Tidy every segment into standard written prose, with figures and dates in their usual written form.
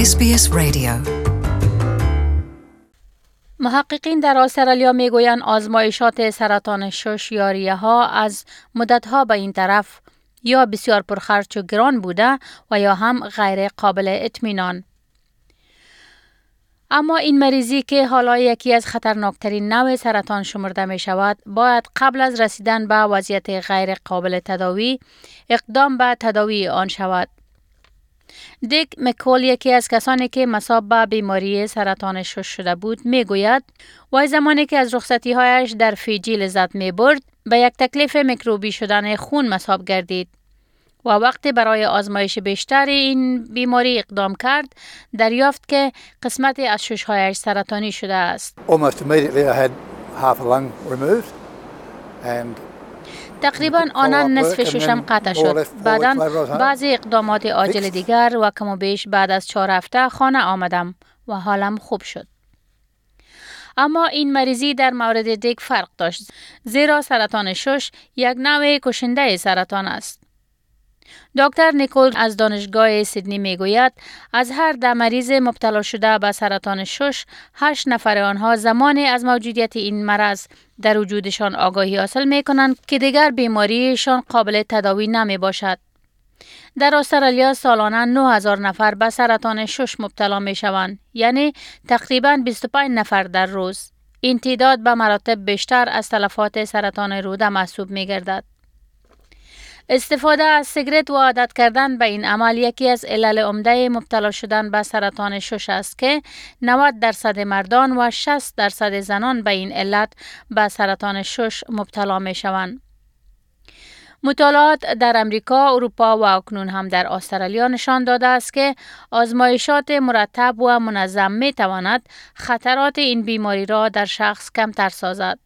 SBS Radio. محققین در استرالیا میگویند آزمایشات سرطان شش یا ریه ها از مدتها به این طرف یا بسیار پرخرج و گران بوده و یا هم غیر قابل اطمینان. اما این مریضی که حالا یکی از خطرناکترین نوع سرطان شمرده می شود، باید قبل از رسیدن به وضعیت غیر قابل تداوی اقدام به تداوی آن شود. دیک مکول، یکی از کسانی که مصاب به بیماری سرطان شش شده بود، می گوید وای زمانی که از رخصتی هایش در فیجی لذت می برد، به یک تکلیف میکروبی شدن خون مصاب گردید و وقتی برای آزمایش بیشتر این بیماری اقدام کرد، دریافت که قسمتی از ششهایش سرطانی شده است. Almost immediately I had half a lung removed and تقریبا آنن نصف ششم قطع شد. بعداً بعضی اقدامات عاجل دیگر و کم و بیش بعد از 4 هفته خانه آمدم و حالم خوب شد. اما این مریضی در مورد دیک فرق داشت، زیرا سرطان شش یک نوع کشنده سرطان است. دکتر نیکول از دانشگاه سیدنی میگوید از هر 10 مریض مبتلا شده به سرطان شش، 8 نفر آنها زمانی از موجودیت این مرض در وجودشان آگاهی حاصل می کنند که دیگر بیماریشان قابل تداوی نمی باشد. در استرالیا سالانه 9000 نفر به سرطان شش مبتلا می شوند، یعنی تقریباً 25 نفر در روز. این تعداد به مراتب بیشتر از تلفات سرطان روده محسوب می گردد. استفاده از سیگرت و عادت کردن به این عمل یکی از علل عمده مبتلا شدن به سرطان شش است که 90% مردان و 60% زنان به این علت به سرطان شش مبتلا می شوند. مطالعات در امریکا، اروپا و اکنون هم در استرالیا نشان داده است که آزمایشات مرتب و منظم می تواند خطرات این بیماری را در شخص کمتر سازد.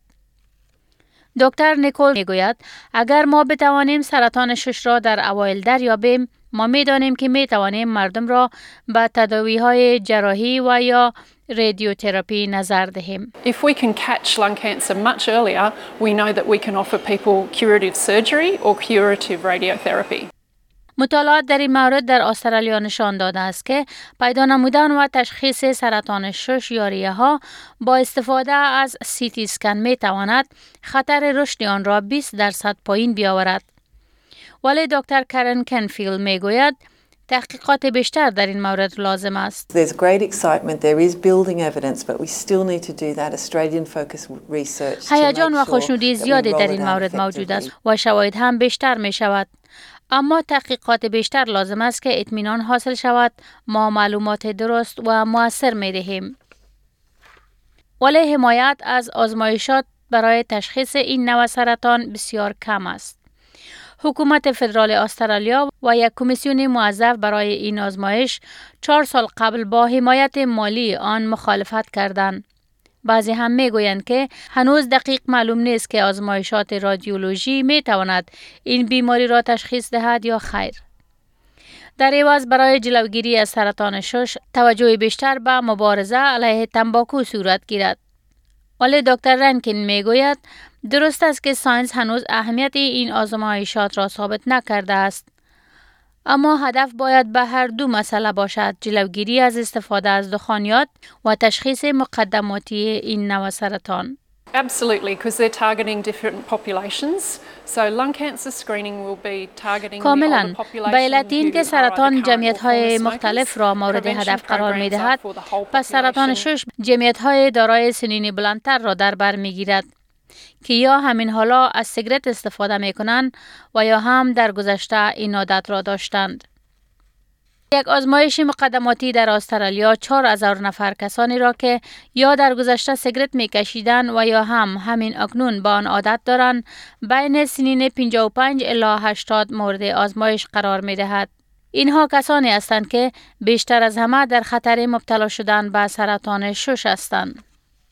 دکتر نیکول میگوید اگر ما بتوانیم سرطان شش را در اوایل دریابیم، ما میدانیم که میتوانیم مردم را به تداوی‌های جراحی و یا رادیوتراپی نظر دهیم. If we can catch lung cancer much earlier, we know that we can offer people curative surgery or curative radiotherapy. مطالعات در این مورد در استرالیا نشان داده است که پیدا نمودن و تشخیص سرطان شش یا ریه ها با استفاده از CT اسکن می تواند خطر رشد آن را 20% پایین بیاورد. ولی دکتر کرن کنفیلد می گوید تحقیقات بیشتر در این مورد لازم است. There's great excitement, there is building evidence, but we still need to do that Australian focused research. هیجان و خوشنودی زیادی در این مورد موجود است و شواهد هم بیشتر می شود. اما تحقیقات بیشتر لازم است که اطمینان حاصل شود ما معلومات درست و مؤثر می دهیم. ولی حمایت از آزمایشات برای تشخیص این نوع سرطان بسیار کم است. حکومت فدرال استرالیا و یک کمیسیون موظف برای این آزمایش 4 سال قبل با حمایت مالی آن مخالفت کردند. بعضی هم میگویند که هنوز دقیق معلوم نیست که آزمایشات رادیولوژی می تواند این بیماری را تشخیص دهد یا خیر. در عوض برای جلوگیری از سرطان شش، توجه بیشتر به مبارزه علیه تنباکو صورت گیرد. ولی دکتر رنکین میگوید درست است که ساینس هنوز اهمیت این آزمایشات را ثابت نکرده است. اما هدف باید به هر دو مسئله باشد، جلوگیری از استفاده از دخانیات و تشخیص مقدماتی این نوع سرطان. Absolutely, because they're targeting different populations. So lung cancer screening will be targeting کاملا the population. به علت این که سرطان جمعیت‌های مختلف را مورد هدف قرار می‌دهد، پس سرطان شش جمعیت‌های دارای سنین بلندتر را در بر می‌گیرد که یا همین حالا از سیگرت استفاده می‌کنند و یا هم در گذشته این عادت را داشتند. یک آزمایش مقدماتی در استرالیا 4000 نفر کسانی را که یا در گذشته سیگرت می‌کشیدند و یا هم همین اکنون با آن عادت دارند بین سنین 55 الی 80 مورد آزمایش قرار می‌دهد. اینها کسانی هستند که بیشتر از همه در خطر مبتلا شدن به سرطان شش هستند.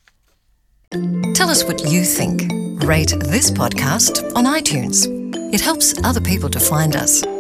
Tell us what you think. Rate this podcast on iTunes. It helps other people to find us.